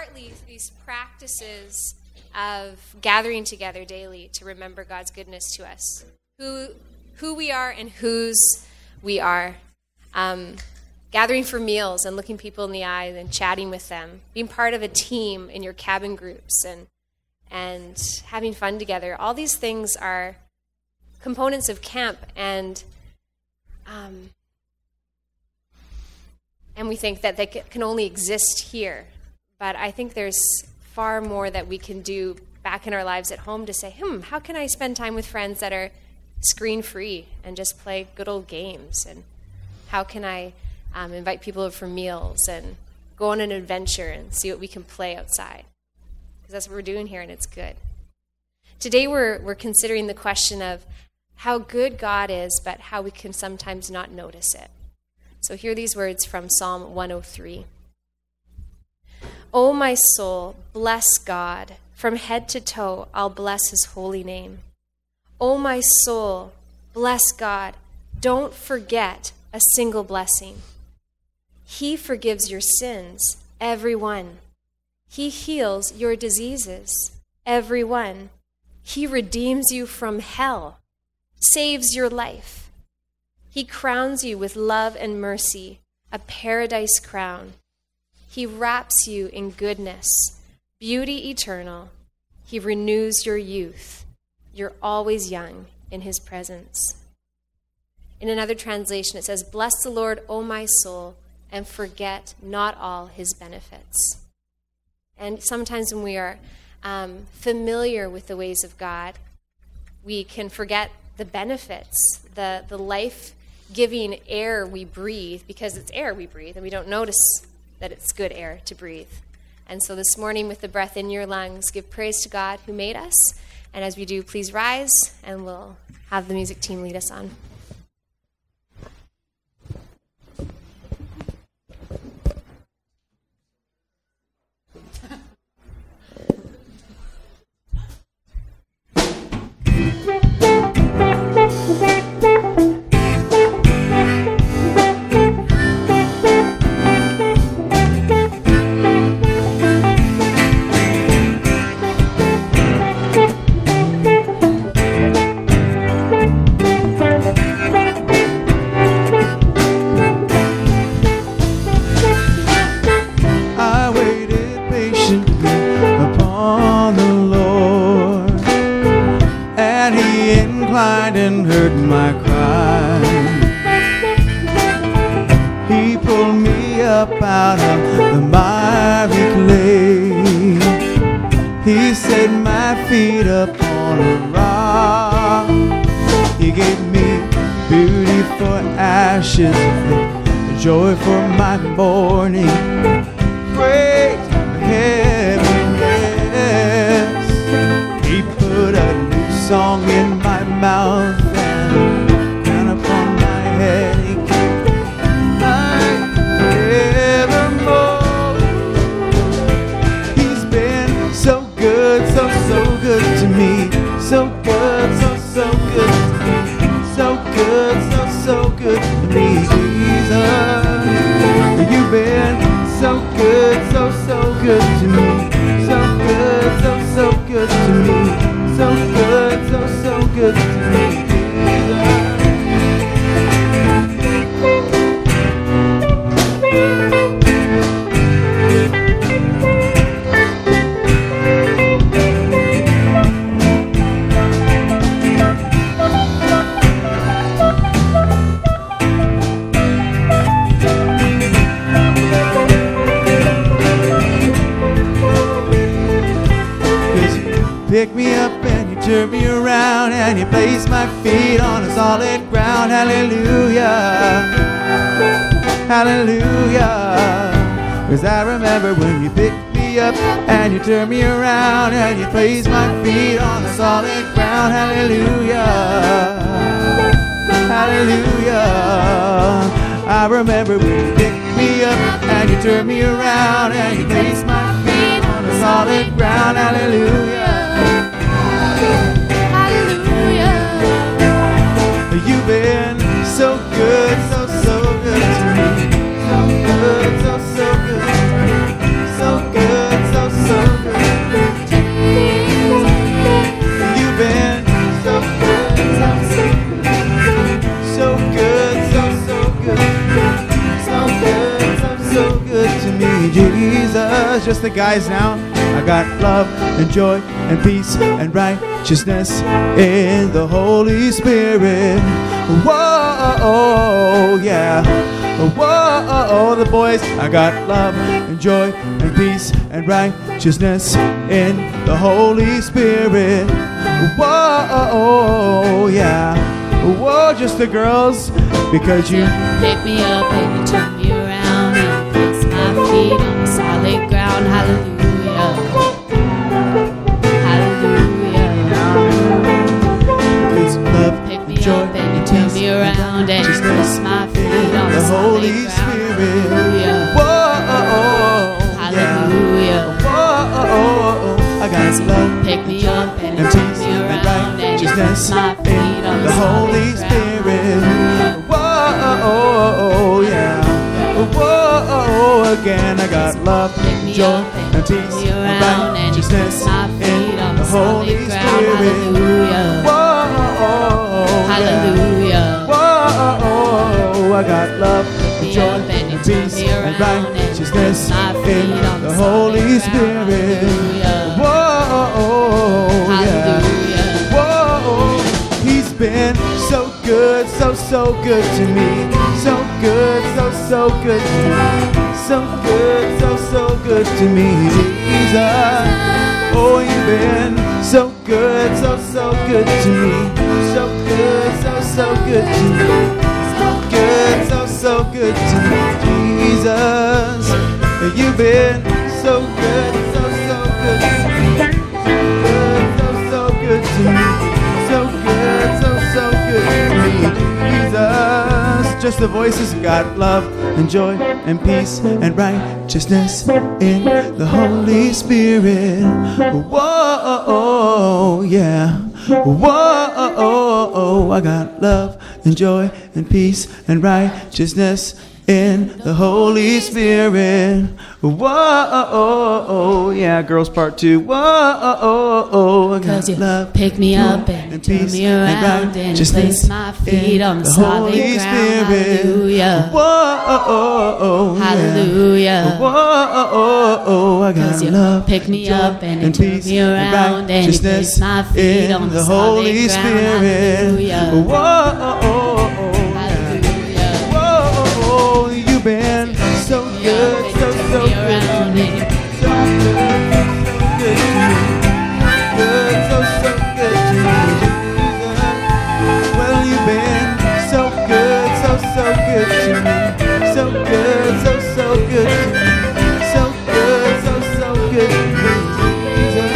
partly these practices of gathering together daily to remember God's goodness to us, who we are and whose we are. Gathering for meals and looking people in the eye and chatting with them, being part of a team in your cabin groups and having fun together. All these things are components of camp, and we think that they can only exist here. But I think there's far more that we can do back in our lives at home to say, how can I spend time with friends that are screen-free and just play good old games? And how can I invite people over for meals and go on an adventure and see what we can play outside? Because that's what we're doing here, and it's good. Today we're considering the question of how good God is, but how we can sometimes not notice it. So hear these words from Psalm 103. O my soul, bless God. From head to toe, I'll bless his holy name. O my soul, bless God. Don't forget a single blessing. He forgives your sins, every one. He heals your diseases, every one. He redeems you from hell, saves your life. He crowns you with love and mercy, a paradise crown. He wraps you in goodness, beauty eternal. He renews your youth. You're always young in his presence. In another translation, it says, bless the Lord, O my soul, and forget not all his benefits. And sometimes when we are familiar with the ways of God, we can forget the benefits, the life-giving air we breathe, because it's air we breathe, and we don't notice that it's good air to breathe. And so this morning, with the breath in your lungs, give praise to God who made us. And as we do, please rise, and we'll have the music team lead us on. And heard my cry. He pulled me up out of the miry clay. He set my feet up on a rock. He gave me beauty for ashes and joy for my mourning. Praise for heaviness. He put a new song in my mouth and down upon my head. He kept evermore. He's been so good, so good to me. So good, so good to me. So good, so good to me, Jesus. You've been so good, so good to me. So good, so good to me. So good, so good to me, pick me up and you turn me around and you place my feet on a solid ground. Hallelujah, hallelujah. 'Cause I remember when you picked me up and you turn me around and you place my feet on a solid ground. Hallelujah, hallelujah. I remember when you picked me up and you turn me around and you place my feet on a solid ground. Hallelujah. Hallelujah. You've been so good, so good to me. So good, so good to me. So good, so Jesus. Just the guys now. I got love and joy and peace and righteousness in the Holy Spirit. Whoa, yeah. Whoa, the boys. I got love and joy and peace and righteousness in the Holy Spirit. Whoa, yeah. Whoa, just the girls. Because you pick me up and you turn me around and place my feet on the solid ground. Hallelujah. Hallelujah. Please love, pick me joy, up and you turn me around and you place my feet on the solid Holy ground. Spirit. Hallelujah. Whoa, Hallelujah. yeah. Whoa, I got love, Pick me up and you and turn peace me and around and you place righteousness my feet on in the Holy solid Spirit. ground. Whoa, yeah. Whoa, again I got love, Pick me joy, up and peace turn me and around and you righteousness place my in feet on the Holy solid ground. Spirit. Hallelujah. Whoa, yeah. Hallelujah. Whoa, I got love, Me joy, up and you and turn peace me and around and righteousness my feet in on the solid Holy ground. Spirit. Hallelujah. Whoa, yeah. Hallelujah. Whoa, He's been so good, so good to me. So good, so good to me. So good, so good to me, Jesus. Oh, You've been so good, so good to me. So good, so good to me. So good, so good to me, Jesus. You've been so good, so good to me. So good to me. So good, so good to me, Jesus. Just the voices. Got love and joy and peace and righteousness in the Holy Spirit. Whoa, yeah. Whoa, I got love and joy and peace and righteousness in the Holy Spirit. Whoa, yeah, girls part 2. Whoa, I got Cause you love, pick me up and you turn peace me around and you place my feet on the solid ground. Hallelujah. Whoa, Hallelujah. Whoa, I got Cause you love, pick me joy, up and you and turn peace me around and you place my feet in on the the Holy solid ground. Spirit. Hallelujah. Whoa, Hallelujah. whoa, You've been so good, so good to me. So good to me. Good, so good to me, Jesus. Well, You've been so good, so good to me. So good, so good to me. So good, so good to me, Jesus.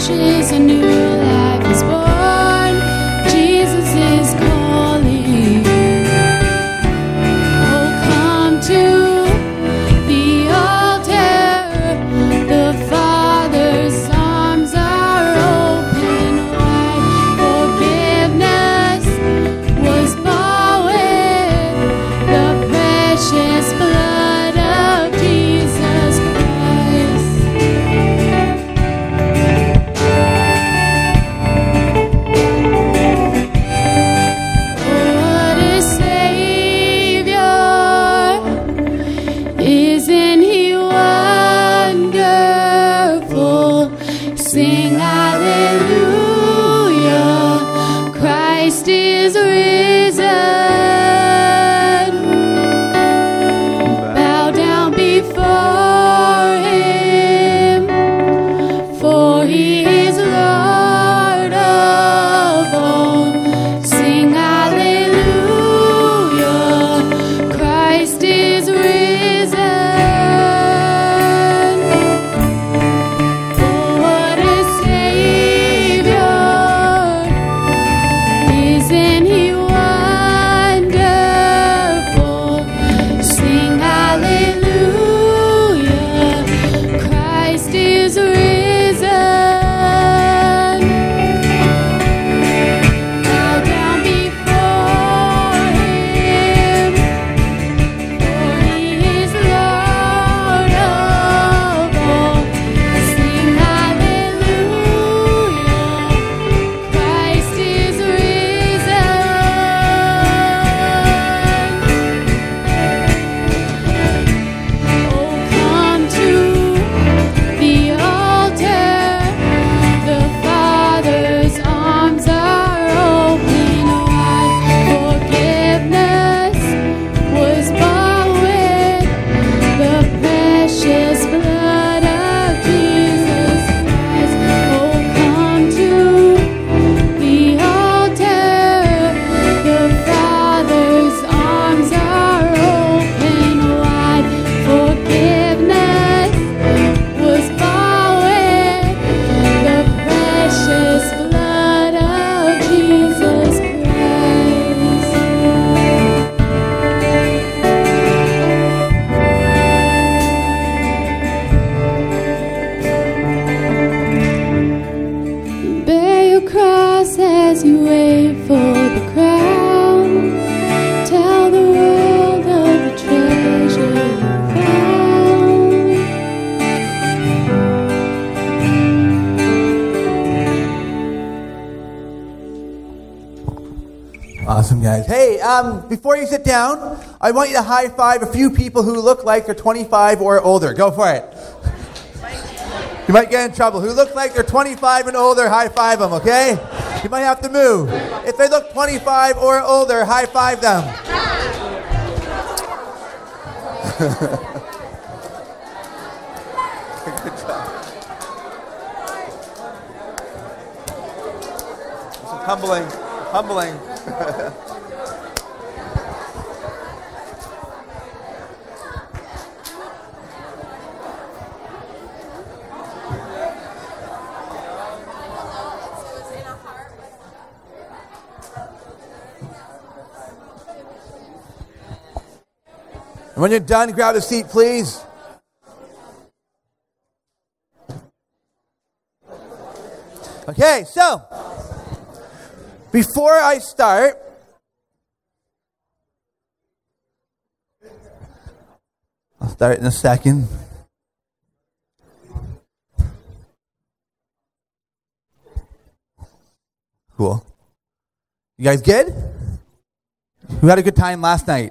ashes a new life is born. Jesus is calling. Oh, come to the altar. The Father's arms are open wide. Forgiveness was bought with the precious blood of Jesus Christ. What a Savior! Isn't He wonderful? Sing hallelujah! Christ is risen. Bow down before Him, for He is Lord of all. Sing hallelujah! Christ is risen. Oh, what a Savior! Isn't He wonderful? Sing hallelujah! Christ is risen. Bow down before Him, for He is Lord of all. Sing hallelujah! Christ is risen. Oh, come to the altar. The Father's arms are open wide. Forgiveness was bought with the precious blood of Jesus Christ. Oh, come to the altar. The Father's arms are open wide. Forgiveness was bought with the precious blood of Jesus Christ. Bear your cross as you wait for the crown. Tell the world of the treasure you found. Awesome, guys. Hey, before you sit down, I want you to high five a few people who look like they're 25 or older. Go for it. You might get in trouble. Who look like they're 25 and older, high five them, okay? You might have to move. If they look 25 or older, high five them. Good job. Humbling. And when you're done, grab a seat, please. Okay, so before I start, I'll start in a second. Cool. You guys good? Who had a good time last night?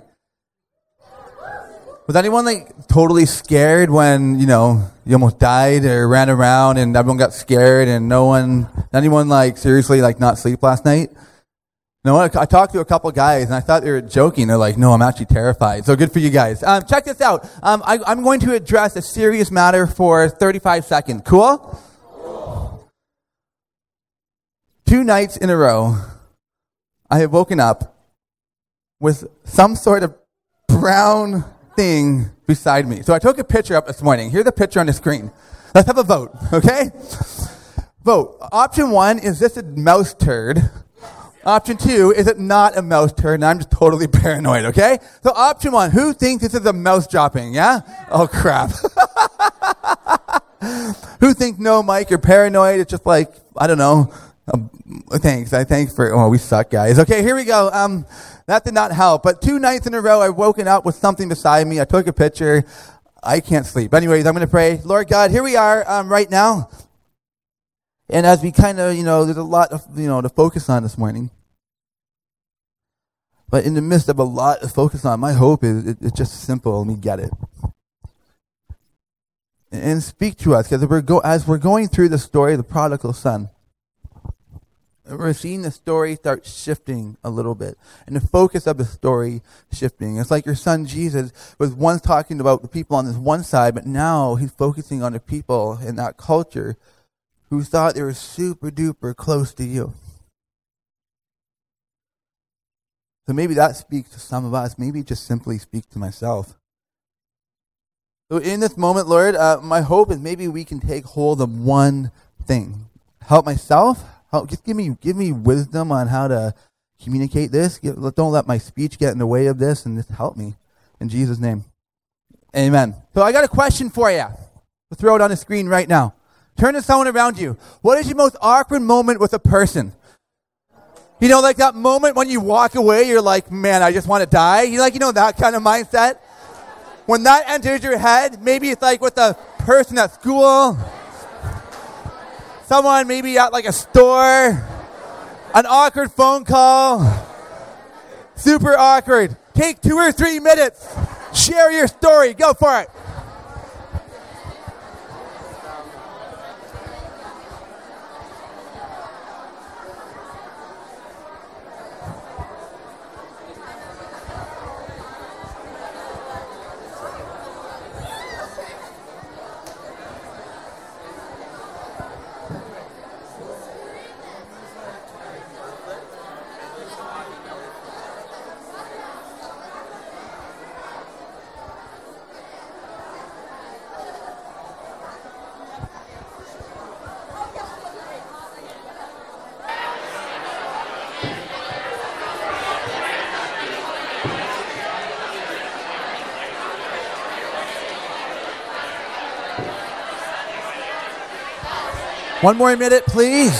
Was anyone like totally scared when, you almost died or ran around and everyone got scared and anyone like seriously like not sleep last night? No, I talked to a couple guys and I thought they were joking. They're like, no, I'm actually terrified. So good for you guys. Check this out. I'm going to address a serious matter for 35 seconds. Cool? 2 nights in a row, I have woken up with some sort of brown thing beside me. So I took a picture up this morning. Here's the picture on the screen. Let's have a vote, okay? Vote. Option 1, is this a mouse turd? Option 2, is it not a mouse turd? And I'm just totally paranoid, okay? So option 1, who thinks this is a mouse dropping, yeah? Oh, crap. Who thinks no, Mike, you're paranoid? It's just like, I don't know. Thanks. I thank for, oh, we suck, guys. Okay, here we go. That did not help. But 2 nights in a row, I've woken up with something beside me. I took a picture. I can't sleep. Anyways, I'm going to pray. Lord God, here we are right now. And as we kind of, there's a lot of, to focus on this morning. But in the midst of a lot to focus on, my hope is it's just simple and we get it. And speak to us, because as we're going through the story of the prodigal son, we're seeing the story start shifting a little bit. And the focus of the story shifting. It's like your son Jesus was once talking about the people on this one side, but now he's focusing on the people in that culture who thought they were super duper close to you. So maybe that speaks to some of us. Maybe it just simply speaks to myself. So in this moment, Lord, my hope is maybe we can take hold of one thing. Help myself. Just give me wisdom on how to communicate this. Don't let my speech get in the way of this, and just help me. In Jesus' name. Amen. So I got a question for you. We'll throw it on the screen right now. Turn to someone around you. What is your most awkward moment with a person? Like that moment when you walk away, you're like, man, I just want to die. That kind of mindset. When that enters your head, maybe it's like with a person at school, someone maybe at like a store, an awkward phone call, super awkward. Take 2 or 3 minutes. Share your story. Go for it. One more minute, please.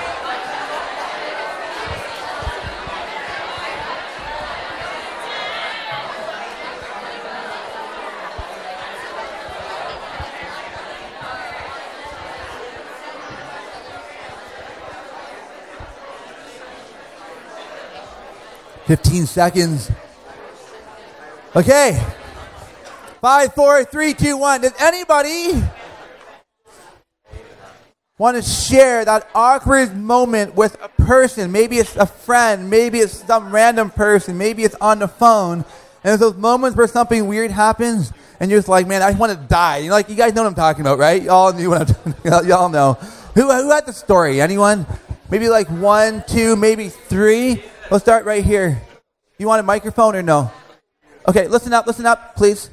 $15 seconds. Okay. 5, 4, 3, 2, 1. Does anybody want to share that awkward moment with a person? Maybe it's a friend, maybe it's some random person, maybe it's on the phone, and there's those moments where something weird happens and you're just like, man, I want to die. You guys know what I'm talking about, right? Y'all knew what I'm talking about. Y'all know. Who had the story? Anyone? Maybe like 1, 2, maybe 3. We'll start right here. You want a microphone or no? Okay, listen up, please.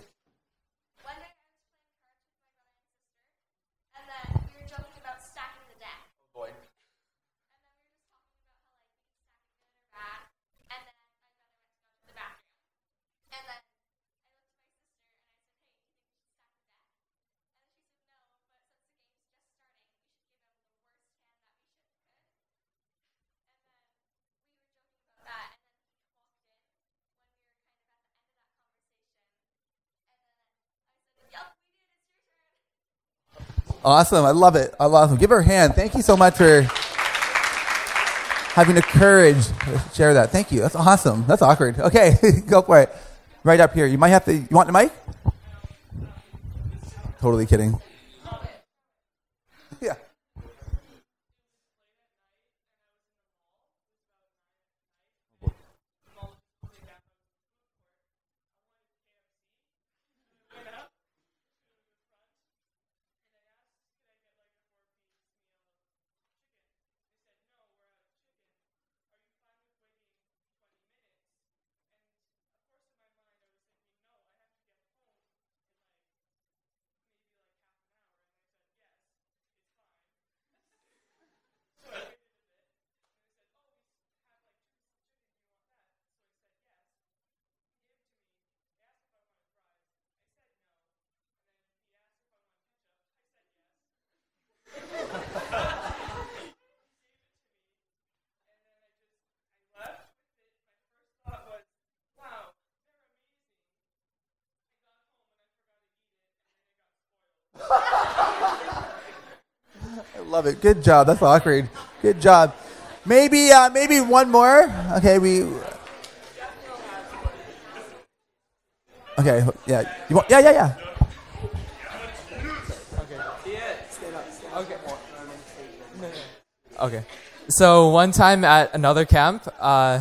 Awesome. I love it. Give her a hand. Thank you so much for having the courage to share that. Thank you. That's awesome. That's awkward. Okay, go for it. Right up here. You might have to. You want the mic? Totally kidding. Yeah. love it. Good job. That's awkward. Good job. Maybe one more. Okay, Okay, yeah. You want? Yeah. Okay. So one time at another camp, I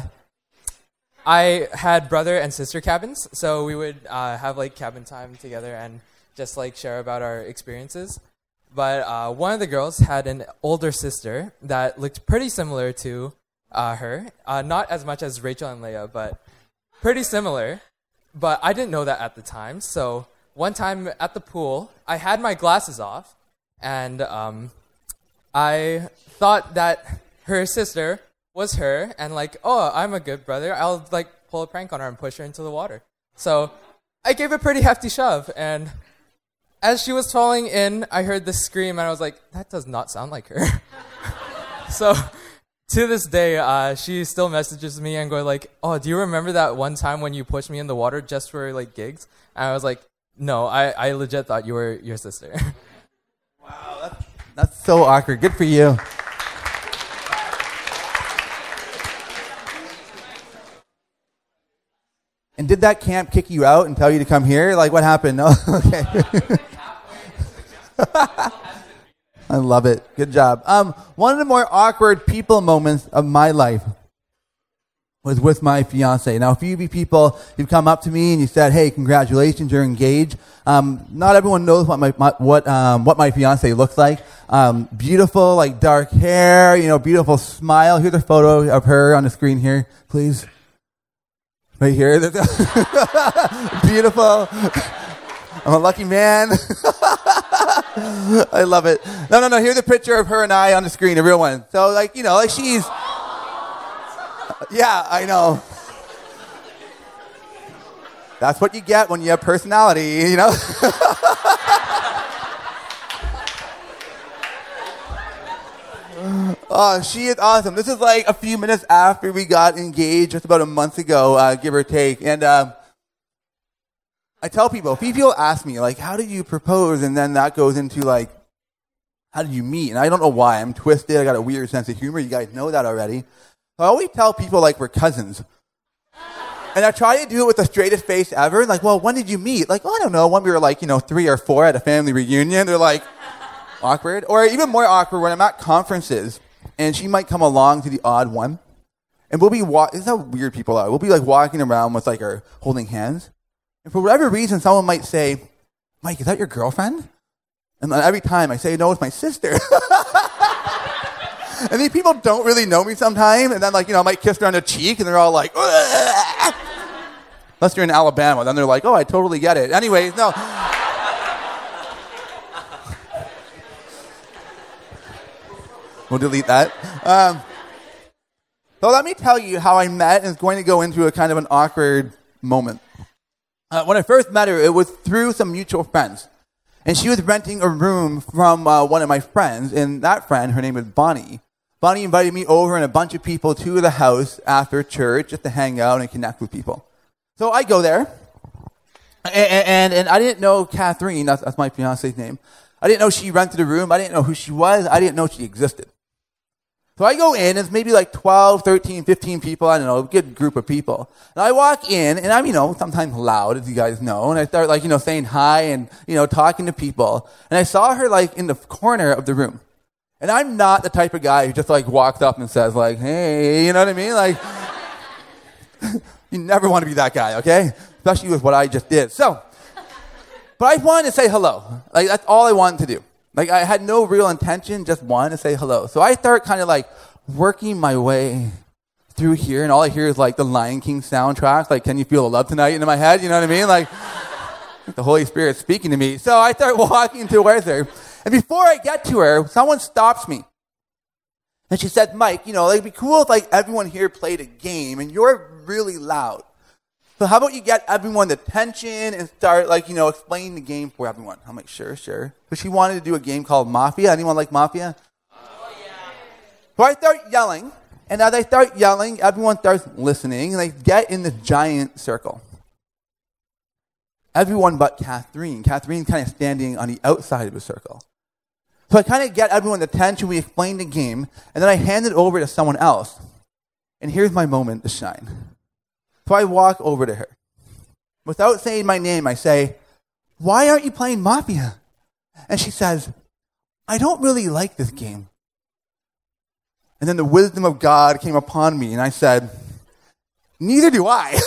had brother and sister cabins. So we would have like cabin time together and just like share about our experiences. But one of the girls had an older sister that looked pretty similar to her. Not as much as Rachel and Leah, but pretty similar. But I didn't know that at the time. So one time at the pool, I had my glasses off, and I thought that her sister was her, and like, oh, I'm a good brother. I'll like pull a prank on her and push her into the water. So I gave a pretty hefty shove, and as she was falling in, I heard this scream, and I was like, that does not sound like her. So to this day, she still messages me and goes like, oh, do you remember that one time when you pushed me in the water just for like gigs? And I was like, no, I legit thought you were your sister. Wow, that's so awkward. Good for you. And did that camp kick you out and tell you to come here? Like, what happened? No? Okay. I love it. Good job. One of the more awkward people moments of my life was with my fiance. Now, a few of you people, you've come up to me and you said, "Hey, congratulations, you're engaged." Not everyone knows what my fiance looks like. Beautiful, like dark hair, beautiful smile. Here's a photo of her on the screen here, please. Right here. Beautiful. I'm a lucky man. I love it. No. Here's a picture of her and I on the screen, a real one. So, like she's... Yeah, I know. That's what you get when you have personality, Oh, she is awesome. This is like a few minutes after we got engaged, just about a month ago, give or take. And I tell people, if people ask me, like, how did you propose? And then that goes into, like, how did you meet? And I don't know why. I'm twisted. I got a weird sense of humor. You guys know that already. I always tell people, like, we're cousins. And I try to do it with the straightest face ever. Like, well, when did you meet? Like, I don't know. When we were, like, 3 or 4 at a family reunion. They're like, awkward. Or even more awkward when I'm at conferences. And she might come along to the odd one. And we'll be this is how weird people are. We'll be, like, walking around with, like, our holding hands. And for whatever reason, someone might say, "Mike, is that your girlfriend?" And every time I say, "No, it's my sister." And these people don't really know me sometimes. And then, like, I might kiss her on the cheek, and they're all like, "Ugh." Unless you're in Alabama. Then they're like, "Oh, I totally get it." Anyways, no. We'll delete that. So let me tell you how I met, and it's going to go into a kind of an awkward moment. When I first met her, it was through some mutual friends. And she was renting a room from one of my friends, and that friend, her name was Bonnie. Bonnie invited me over and a bunch of people to the house after church just to hang out and connect with people. So I go there, and I didn't know Catherine, that's my fiance's name. I didn't know she rented a room. I didn't know who she was. I didn't know she existed. So I go in, it's maybe like 12, 13, 15 people, I don't know, a good group of people. And I walk in, and I'm, sometimes loud, as you guys know, and I start, like, saying hi and, talking to people. And I saw her, like, in the corner of the room. And I'm not the type of guy who just, like, walks up and says, like, "Hey," you know what I mean? Like, you never want to be that guy, okay? Especially with what I just did. So, but I wanted to say hello. Like, that's all I wanted to do. Like, I had no real intention, just wanted to say hello. So I start kind of, like, working my way through here, and all I hear is, like, the Lion King soundtrack, like, "Can You Feel the Love Tonight?" into my head, you know what I mean? Like, the Holy Spirit speaking to me. So I start walking towards her, and before I get to her, someone stops me. And she said, "Mike, it'd be cool if, like, everyone here played a game, and you're really loud. So how about you get everyone's attention and start, like, explaining the game for everyone?" I'm like, sure. But she wanted to do a game called Mafia. Anyone like Mafia? Oh, yeah. So I start yelling, and as I start yelling, everyone starts listening, and they get in this giant circle. Everyone but Catherine. Catherine's kind of standing on the outside of the circle. So I kind of get everyone's attention. We explain the game, and then I hand it over to someone else. And here's my moment to shine. So I walk over to her. Without saying my name, I say, "Why aren't you playing Mafia?" And she says, "I don't really like this game." And then the wisdom of God came upon me, and I said, "Neither do I."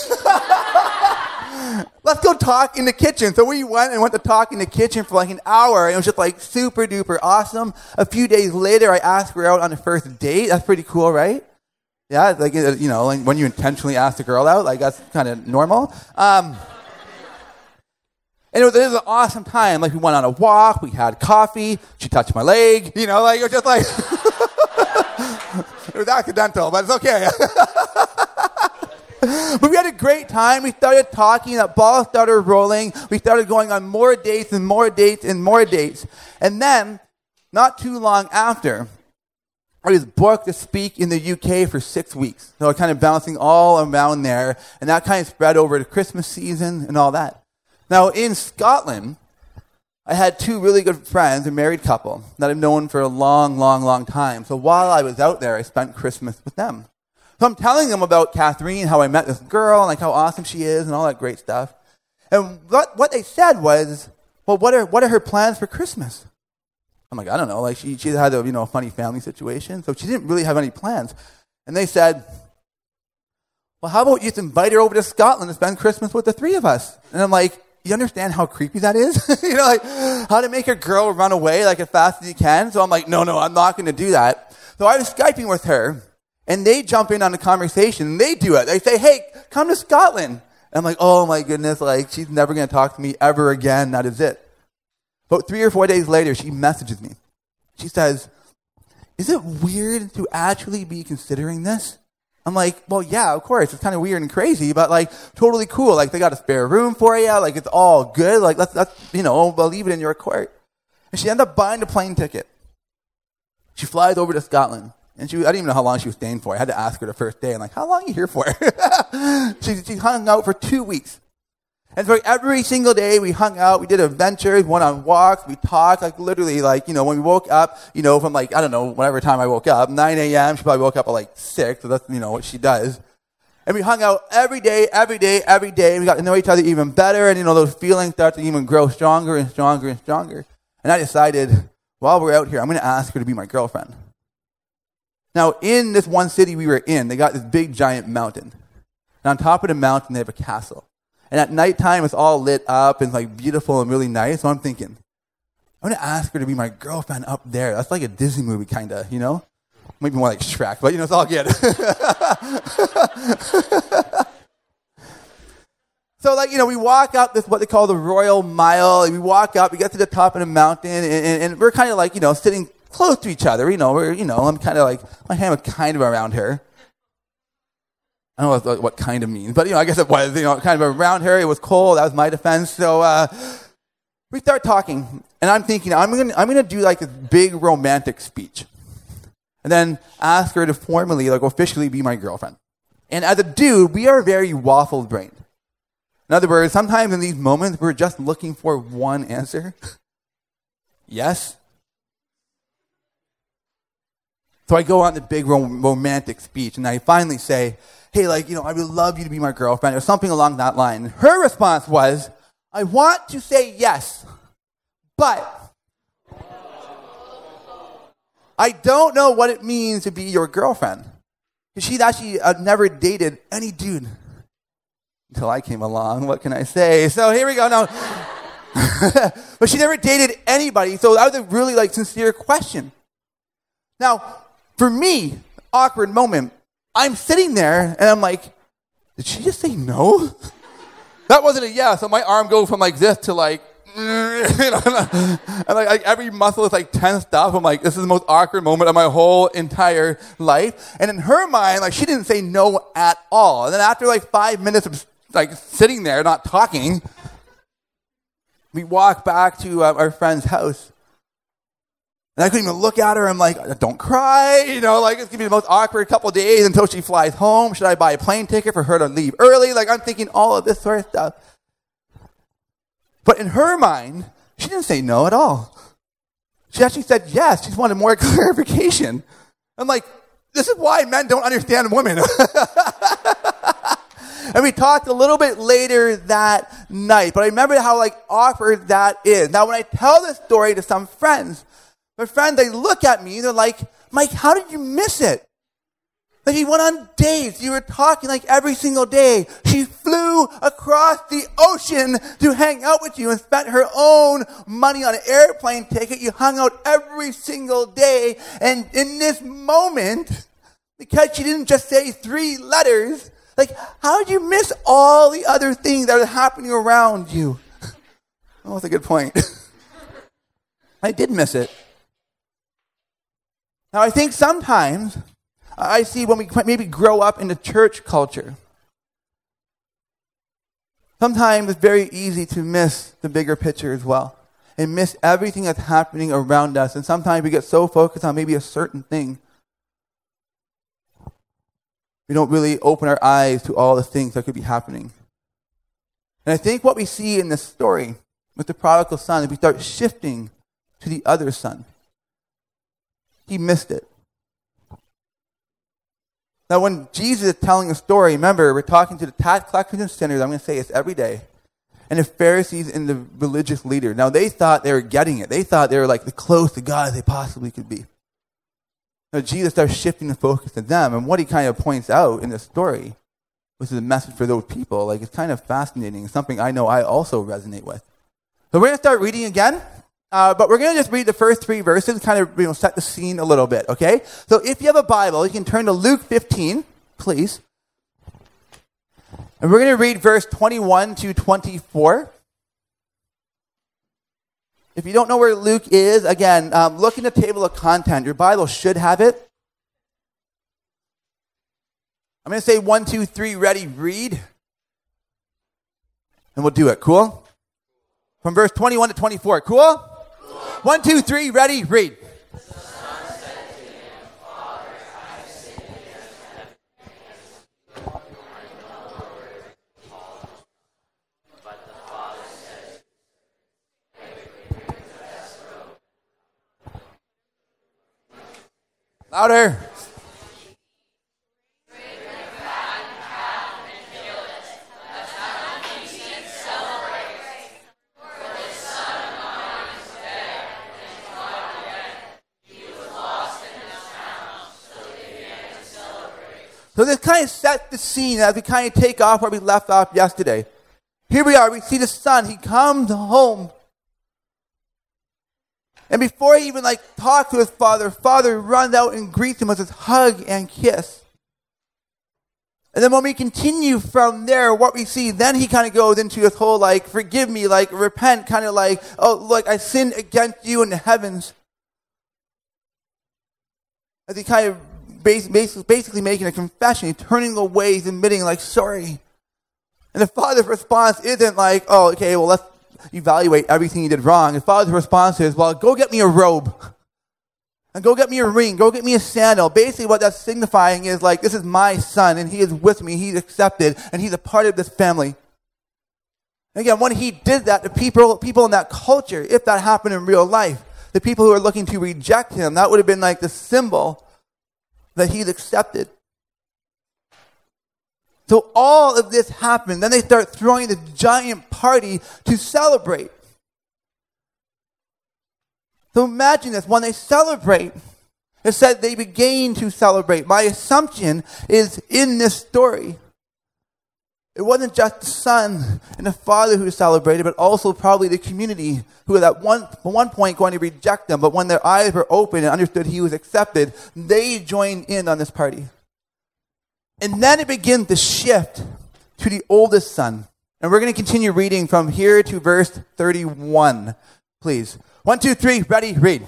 Let's go talk in the kitchen. So we went to talk in the kitchen for like an hour, and it was just like super duper awesome. A few days later, I asked her out on the first date. That's pretty cool, right? Yeah, like, you know, like when you intentionally ask a girl out, like that's kind of normal. And it was an awesome time. Like we went on a walk, we had coffee, she touched my leg, you know, like it was just like, it was accidental, but it's okay. But we had a great time. We started talking, that ball started rolling. We started going on more dates and more dates and more dates. And then, not too long after, I was booked to speak in the UK for 6 weeks. So kind of bouncing all around there, and that kind of spread over the Christmas season and all that. Now, in Scotland, I had two really good friends, a married couple, that I've known for a long, long, long time. So while I was out there, I spent Christmas with them. So I'm telling them about Catherine, how I met this girl, and like how awesome she is, and all that great stuff. And what they said was, "Well, what are her plans for Christmas?" I'm like, "I don't know. Like she had a funny family situation, so she didn't really have any plans." And they said, "Well, how about you just invite her over to Scotland to spend Christmas with the three of us?" And I'm like, "You understand how creepy that is? You know, like how to make a girl run away like as fast as you can?" So I'm like, no, I'm not going to do that. So I was Skyping with her, and they jump in on the conversation, and they do it. They say, "Hey, come to Scotland." And I'm like, oh my goodness, like she's never going to talk to me ever again. That is it. But 3 or 4 days later, she messages me. She says, "Is it weird to actually be considering this?" I'm like, "Well, yeah, of course. It's kind of weird and crazy, but like totally cool. Like they got a spare room for you. Like it's all good. Like let's I'll leave it in your court." And she ended up buying the plane ticket. She flies over to Scotland. And I didn't even know how long she was staying for. I had to ask her the first day. I'm like, "How long are you here for?" She hung out for 2 weeks. And so every single day we hung out, we did adventures, went on walks, we talked, like literally like, when we woke up, from like, I don't know, whatever time I woke up, 9 a.m., she probably woke up at like 6, so that's, what she does. And we hung out every day, we got to know each other even better, and those feelings start to even grow stronger and stronger and stronger. And I decided, while we're out here, I'm going to ask her to be my girlfriend. Now, in this one city we were in, they got this big giant mountain. And on top of the mountain, they have a castle. And at nighttime, it's all lit up and like beautiful and really nice. So I'm thinking, I'm going to ask her to be my girlfriend up there. That's like a Disney movie, kind of, Maybe more like Shrek, but it's all good. So we walk up this, what they call the Royal Mile. And we walk up, we get to the top of the mountain, and we're kind of like, sitting close to each other. I'm kind of like, my hand was kind of around her. I don't know what kind of means, but I guess it was, kind of around her. It was cold. That was my defense. So we start talking, and I'm thinking I'm gonna do like this big romantic speech, and then ask her to formally, like officially, be my girlfriend. And as a dude, we are very waffle-brained. In other words, sometimes in these moments, we're just looking for one answer. Yes. So I go on the big romantic speech, and I finally say, "Hey, I would love you to be my girlfriend," or something along that line. Her response was, "I want to say yes, but I don't know what it means to be your girlfriend." Because she'd actually never dated any dude until I came along. What can I say? So here we go. Now, but she never dated anybody, so that was a really sincere question. Now, for me, awkward moment. I'm sitting there, and I'm like, did she just say no? That wasn't a yes. So my arm goes from this to and every muscle is tensed up. I'm like, this is the most awkward moment of my whole entire life. And in her mind, she didn't say no at all. And then after 5 minutes of sitting there not talking, we walk back to our friend's house. And I couldn't even look at her. I'm like, don't cry. It's going to be the most awkward couple of days until she flies home. Should I buy a plane ticket for her to leave early? I'm thinking all of this sort of stuff. But in her mind, she didn't say no at all. She actually said yes. She just wanted more clarification. I'm like, this is why men don't understand women. And we talked a little bit later that night, but I remember how awkward that is. Now, when I tell this story to some friends, my friends, they look at me, they're like, Mike, how did you miss it? Like, you went on dates, you were talking every single day. She flew across the ocean to hang out with you and spent her own money on an airplane ticket. You hung out every single day. And in this moment, because she didn't just say 3 letters, how did you miss all the other things that are happening around you? Oh, that's a good point. I did miss it. Now, I think sometimes I see when we maybe grow up in the church culture, sometimes it's very easy to miss the bigger picture as well and miss everything that's happening around us. And sometimes we get so focused on maybe a certain thing, we don't really open our eyes to all the things that could be happening. And I think what we see in this story with the prodigal son is we start shifting to the other son. He missed it. Now, when Jesus is telling a story, remember, we're talking to the tax collectors and sinners. I'm going to say this every day. And the Pharisees and the religious leaders. Now, they thought they were getting it. They thought they were the close to God as they possibly could be. Now, Jesus starts shifting the focus to them. And what he kind of points out in this story, which is a message for those people, it's kind of fascinating. It's something I know I also resonate with. So we're going to start reading again. But we're going to just read the first 3 verses, kind of set the scene a little bit, okay? So if you have a Bible, you can turn to Luke 15, please. And we're going to read verse 21 to 24. If you don't know where Luke is, again, look in the table of content. Your Bible should have it. I'm going to say 1, 2, 3, ready, read. And we'll do it. Cool? From verse 21 to 24. Cool? 1, 2, 3, ready, read. Louder. So this kind of sets the scene as we kind of take off where we left off yesterday. Here we are. We see the son. He comes home. And before he even talks to his father, father runs out and greets him with his hug and kiss. And then when we continue from there, what we see, then he kind of goes into this whole forgive me, repent, kind of oh, look, I sinned against you in the heavens. As he kind of basically making a confession, he's turning away, he's admitting sorry. And the father's response isn't oh, okay, well, let's evaluate everything he did wrong. His father's response is, well, go get me a robe. And go get me a ring. Go get me a sandal. Basically what that's signifying is this is my son and he is with me. He's accepted and he's a part of this family. And again, when he did that, the people in that culture, if that happened in real life, the people who are looking to reject him, that would have been the symbol that he's accepted. So all of this happened. Then they start throwing this giant party to celebrate. So imagine this. When they celebrate, it said they began to celebrate. My assumption is in this story, it wasn't just the son and the father who celebrated, but also probably the community who were at one point going to reject them. But when their eyes were open and understood he was accepted, they joined in on this party. And then it begins to shift to the oldest son. And we're going to continue reading from here to verse 31, please. 1, 2, 3, ready, read.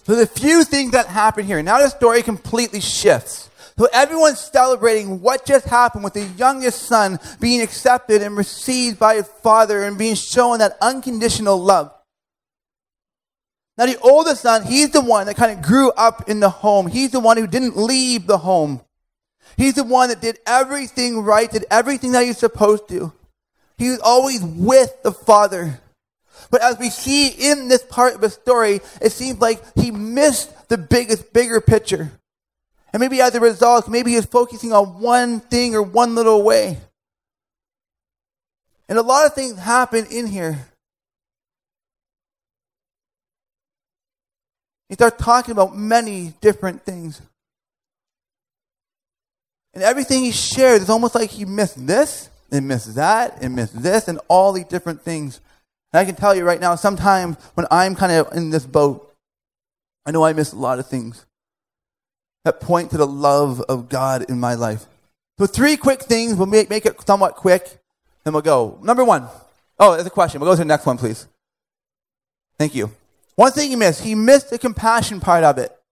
So there's a few things that happen here. Now the story completely shifts. So everyone's celebrating what just happened with the youngest son being accepted and received by his father and being shown that unconditional love. Now the oldest son, he's the one that kind of grew up in the home. He's the one who didn't leave the home. He's the one that did everything right, did everything that he was supposed to. He was always with the father. But as we see in this part of the story, it seems like he missed the bigger picture. And maybe as a result, maybe he's focusing on one thing or one little way. And a lot of things happen in here. He starts talking about many different things. And everything he shared is almost like he missed this, and missed that, and missed this, and all these different things. And I can tell you right now, sometimes when I'm kind of in this boat, I know I miss a lot of things that point to the love of God in my life. So 3 quick things. We'll make it somewhat quick, then we'll go. Number 1. Oh, there's a question. We'll go to the next one, please. Thank you. One thing he missed the compassion part of it.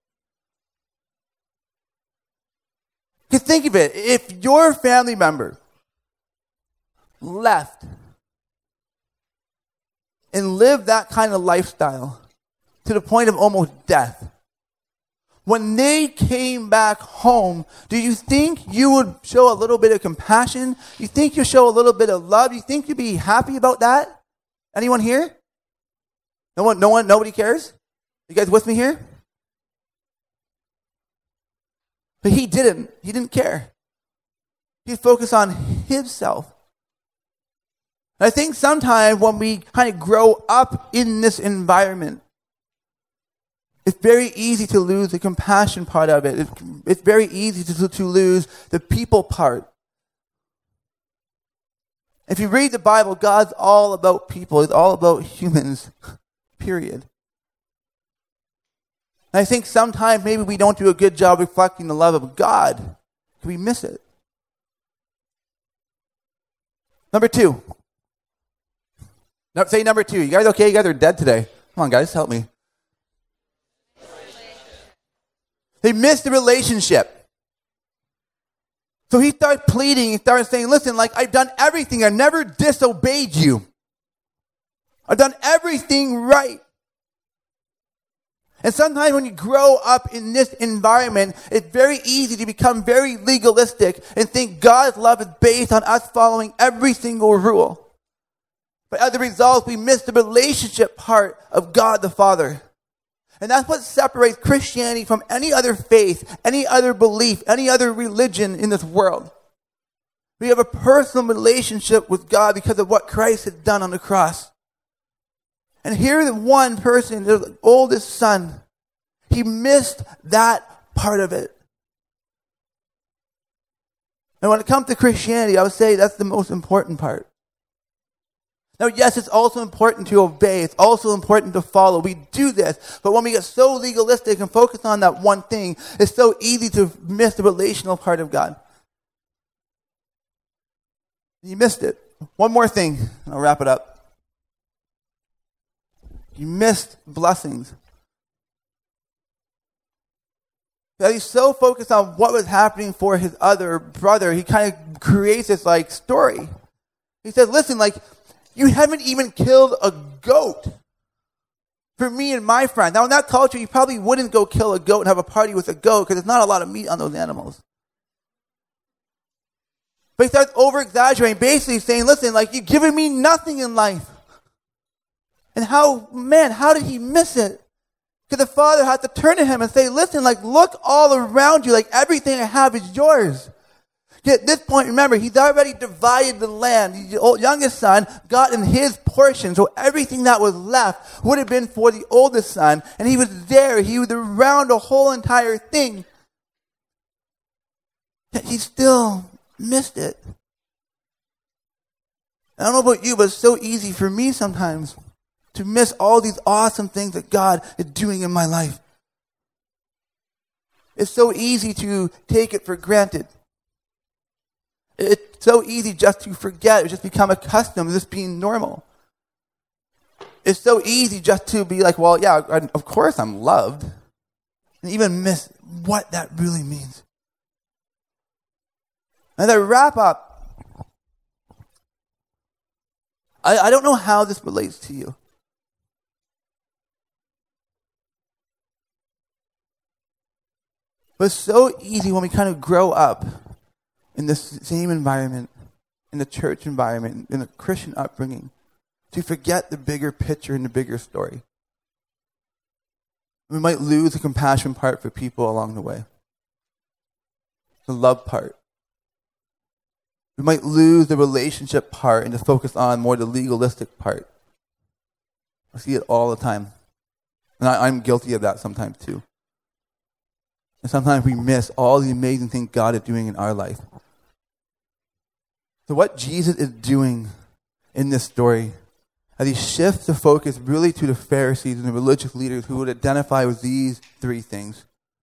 Because think of it, if your family member left and lived that kind of lifestyle to the point of almost death, when they came back home, do you think you would show a little bit of compassion? You think you'd show a little bit of love? You think you'd be happy about that? Anyone here? No one, nobody cares? You guys with me here? But he didn't. He didn't care. He focused on himself. And I think sometimes when we kind of grow up in this environment, it's very easy to lose the compassion part of it. It's very easy to lose the people part. If you read the Bible, God's all about people. It's all about humans, period. And I think sometimes maybe we don't do a good job reflecting the love of God. We miss it. Number 2. Say number 2. You guys okay? You guys are dead today. Come on, guys, help me. They missed the relationship. So he started pleading. He started saying, listen, like, I've done everything. I never disobeyed you. I've done everything right. And sometimes when you grow up in this environment, it's very easy to become very legalistic and think God's love is based on us following every single rule. But as a result, we miss the relationship part of God the Father. And that's what separates Christianity from any other faith, any other belief, any other religion in this world. We have a personal relationship with God because of what Christ has done on the cross. And here the one person, the oldest son, he missed that part of it. And when it comes to Christianity, I would say that's the most important part. Now, yes, it's also important to obey. It's also important to follow. We do this. But when we get so legalistic and focus on that one thing, it's so easy to miss the relational part of God. You missed it. One more thing, and I'll wrap it up. You missed blessings. That he's so focused on what was happening for his other brother, he kind of creates this like story. He says, listen, like, you haven't even killed a goat for me and my friend. Now, in that culture, you probably wouldn't go kill a goat and have a party with a goat because there's not a lot of meat on those animals. But he starts over-exaggerating, basically saying, listen, like, you've given me nothing in life. And how did he miss it? Because the father had to turn to him and say, listen, like, look all around you, like, everything I have is yours. At this point, remember, he's already divided the land. The youngest son got in his portion, so everything that was left would have been for the oldest son, and he was there. He was around the whole entire thing. Yet he still missed it. I don't know about you, but it's so easy for me sometimes to miss all these awesome things that God is doing in my life. It's so easy to take it for granted. It's so easy just to forget, just become accustomed to this being normal. It's so easy just to be like, well, yeah, of course I'm loved. and even miss what that really means. As I wrap up, I don't know how this relates to you. But it's so easy when we kind of grow up in this same environment, in the church environment, in a Christian upbringing, to forget the bigger picture and the bigger story. We might lose the compassion part for people along the way, the love part. We might lose the relationship part and just focus on more the legalistic part. I see it all the time. And I'm guilty of that sometimes too. And sometimes we miss all the amazing things God is doing in our life. So what Jesus is doing in this story, as he shifts the focus really to the Pharisees and the religious leaders who would identify with these three things.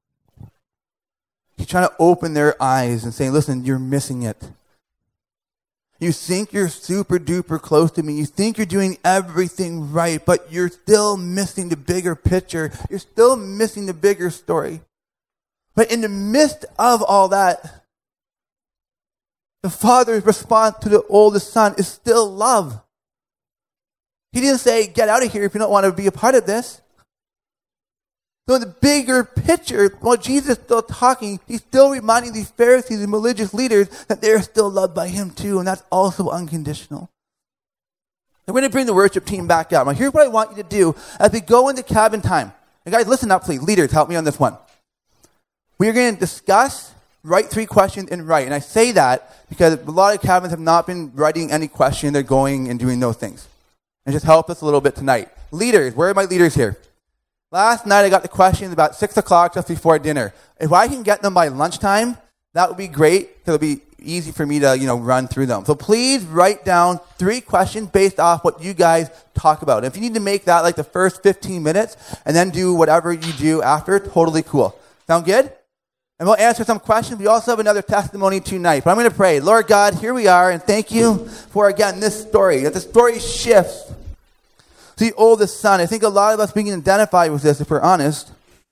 He's trying to open their eyes and saying, listen, you're missing it. You think you're super duper close to me. You think you're doing everything right, but you're still missing the bigger picture. You're still missing the bigger story. But in the midst of all that, the Father's response to the oldest son is still love. He didn't say, get out of here if you don't want to be a part of this. So in the bigger picture, while Jesus is still talking, he's still reminding these Pharisees and religious leaders that they're still loved by him too, and that's also unconditional. I'm going to bring the worship team back out. Now here's what I want you to do as we go into cabin time. And guys, listen up please. Leaders, help me on this one. We are going to discuss, write 3 questions, and write. And I say that because a lot of cabins have not been writing any question. They're going and doing those things. And just help us a little bit tonight. Leaders, where are my leaders here? Last night I got the questions about 6 o'clock just before dinner. If I can get them by lunchtime, that would be great because it'll be easy for me to, run through them. So please write down 3 questions based off what you guys talk about. If you need to make that like the first 15 minutes and then do whatever you do after, totally cool. Sound good? And we'll answer some questions. We also have another testimony tonight. But I'm going to pray. Lord God, here we are, and thank you for, again, this story. That the story shifts to the oldest son. I think a lot of us being identified with this, if we're honest.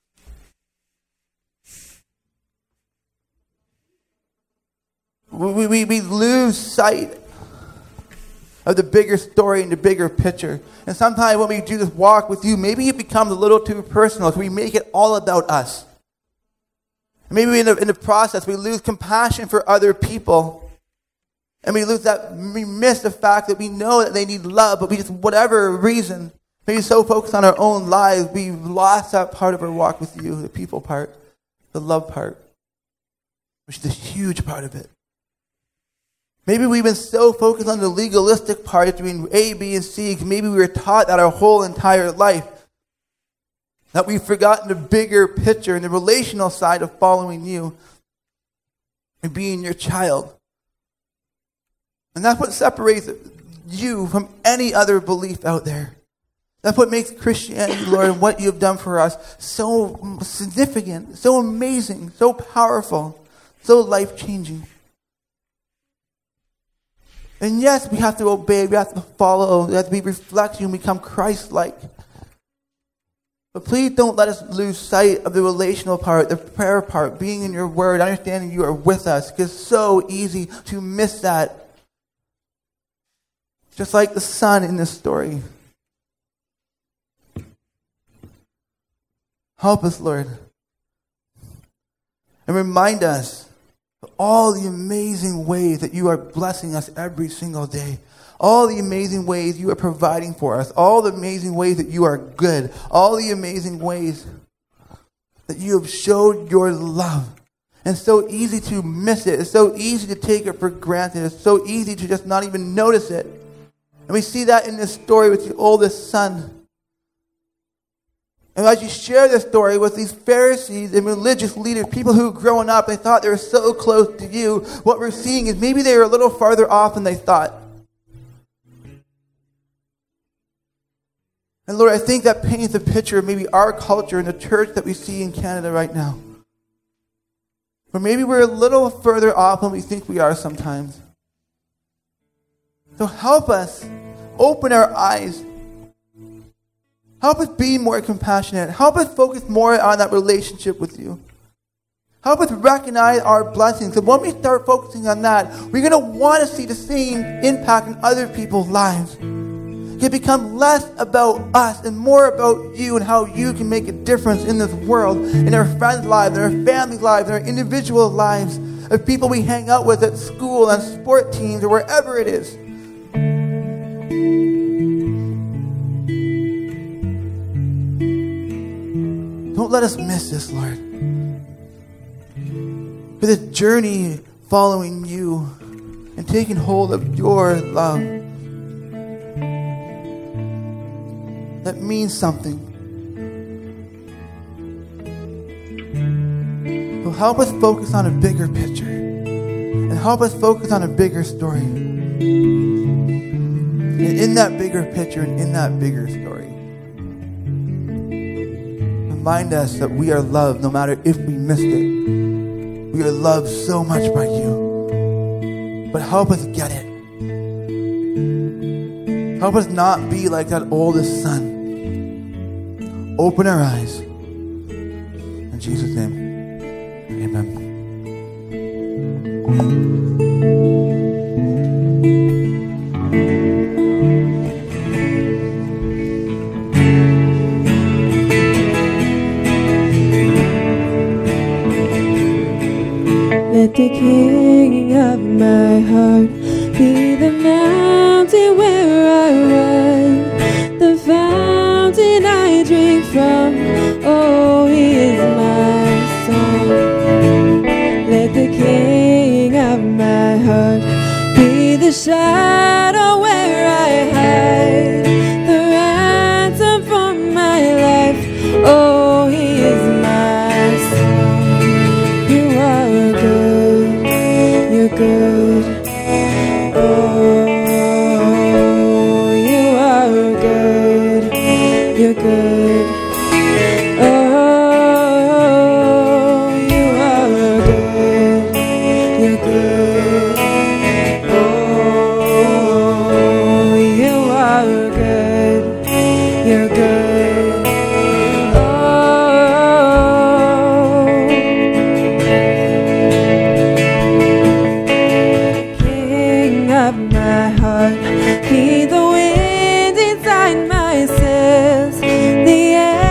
We lose sight of the bigger story and the bigger picture. And sometimes when we do this walk with you, maybe it becomes a little too personal. So we make it all about us. Maybe in the process, we lose compassion for other people. And we miss the fact that we know that they need love, but we just, whatever reason, maybe so focused on our own lives, we lost that part of our walk with you, the people part, the love part, which is a huge part of it. Maybe we've been so focused on the legalistic part, doing A, B, and C, because maybe we were taught that our whole entire life, that we've forgotten the bigger picture and the relational side of following you and being your child. And that's what separates you from any other belief out there. That's what makes Christianity, Lord, and what you have done for us so significant, so amazing, so powerful, so life-changing. And yes, we have to obey, we have to follow, we have to be reflection, become Christ-like. But please don't let us lose sight of the relational part, the prayer part, being in your word, understanding you are with us, because it's so easy to miss that. Just like the son in this story. Help us, Lord. And remind us of all the amazing ways that you are blessing us every single day. All the amazing ways you are providing for us. All the amazing ways that you are good. All the amazing ways that you have showed your love. And it's so easy to miss it. It's so easy to take it for granted. It's so easy to just not even notice it. And we see that in this story with the oldest son. And as you share this story with these Pharisees and religious leaders, people who growing up, they thought they were so close to you, what we're seeing is maybe they were a little farther off than they thought. And Lord, I think that paints a picture of maybe our culture and the church that we see in Canada right now. Or maybe we're a little further off than we think we are sometimes. So help us open our eyes Help us be more compassionate. Help us focus more on that relationship with you. Help us recognize our blessings. And when we start focusing on that, we're going to want to see the same impact in other people's lives. It become less about us and more about you and how you can make a difference in this world, in our friends' lives, in our family lives, in our individual lives, of people we hang out with at school, on sport teams, or wherever it is. Don't let us miss this, Lord. For this journey following you and taking hold of your love, that means something. So help us focus on a bigger picture and help us focus on a bigger story. And in that bigger picture and in that bigger story, remind us that we are loved no matter if we missed it. We are loved so much by you. But help us get it. Help us not be like that oldest son. Open our eyes. In Jesus' name, amen. Let the King of my heart be the mountain where I run, the fountain I drink from. Oh, He is my song. Let the King of my heart be the shadow where I hide, the ransom for my life. Oh, He is my song. You are good, you're good. Oh, you are good, you're good. Oh, you are good, you're good. Oh, you are good, you're good. Oh, King of my heart, be the wind inside my sails, the air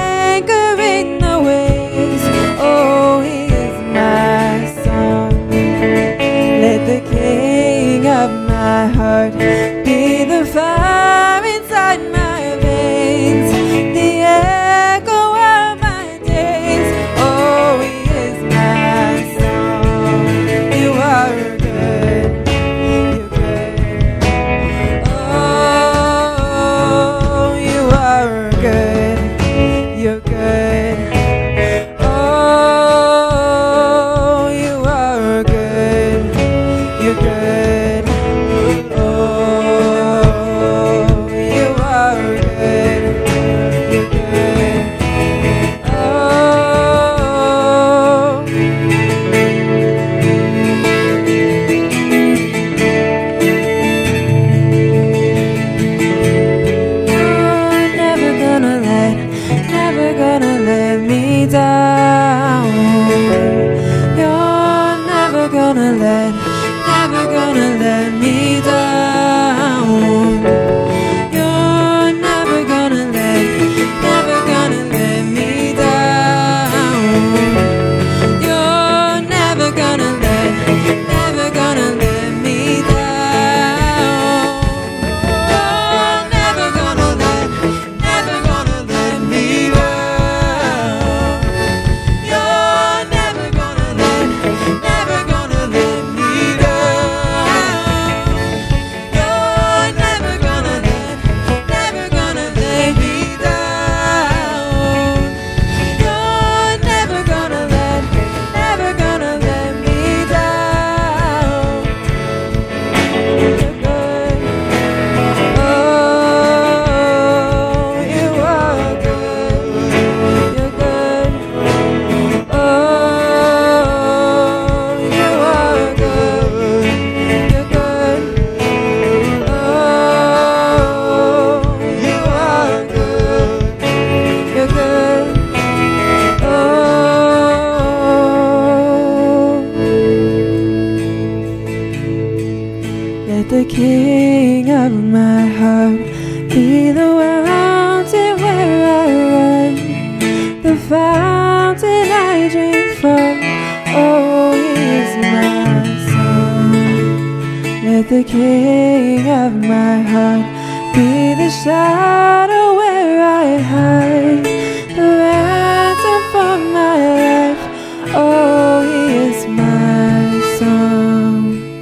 Let the King of my heart be the shadow where I hide, the ransom for my life. Oh, He is my song.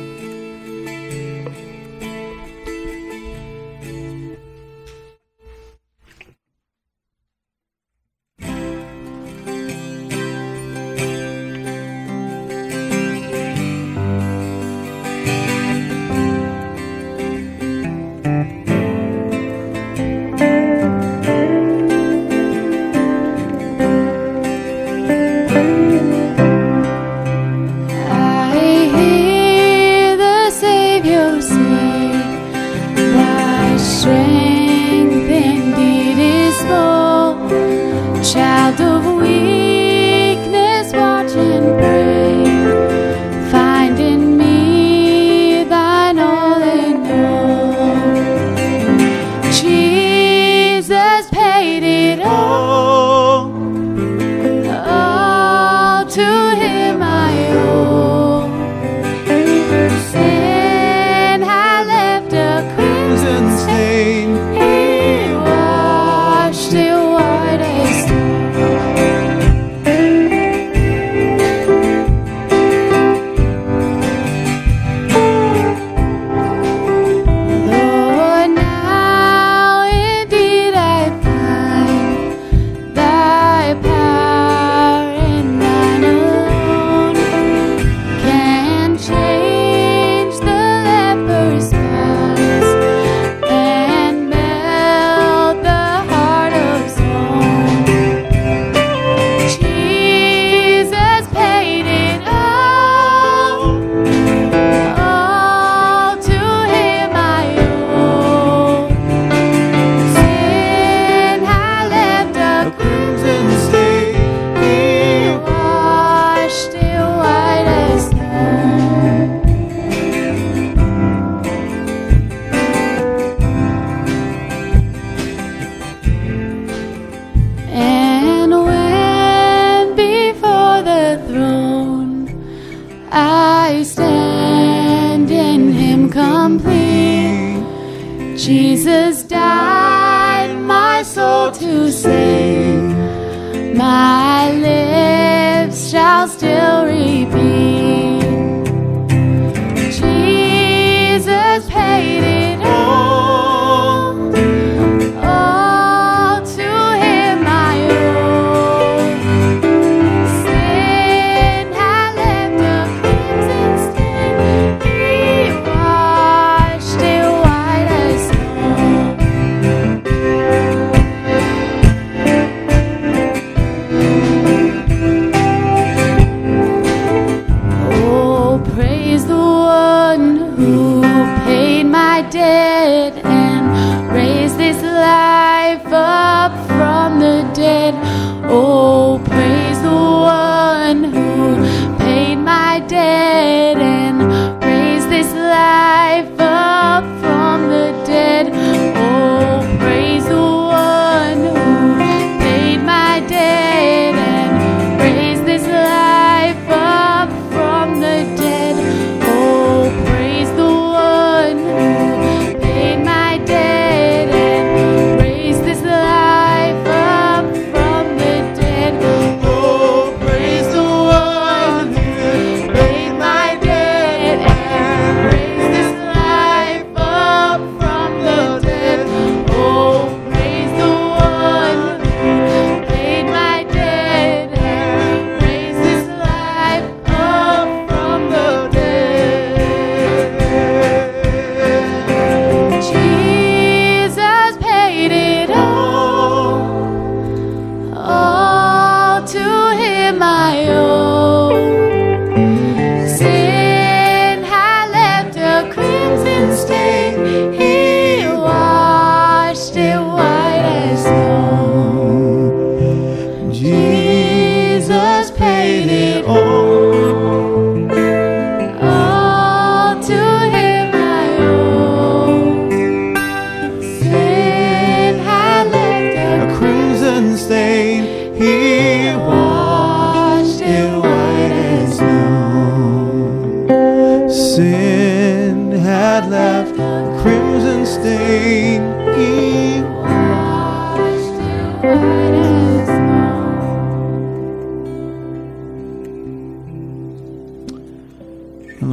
Jesus died my soul to save. My lips shall still repeat. Jesus paid it all. All to Him I owe. Sin had left a crimson stain. He washed it white as snow. Oh, praise the one who paid my debt and raised this life up from the dead. Oh, praise the one who paid my debt and raised this life up from the dead. Oh, praise the one who paid my debt and raised this life up from the dead. Oh, praise the one who paid my debt and raised this life up from the dead.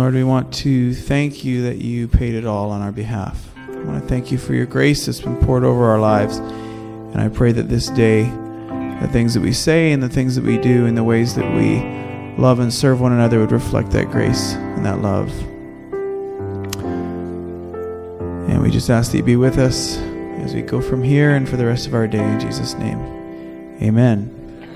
Lord, we want to thank you that you paid it all on our behalf. I want to thank you for your grace that's been poured over our lives. And I pray that this day, the things that we say and the things that we do and the ways that we love and serve one another would reflect that grace and that love. And we just ask that you be with us as we go from here and for the rest of our day. In Jesus' name, amen.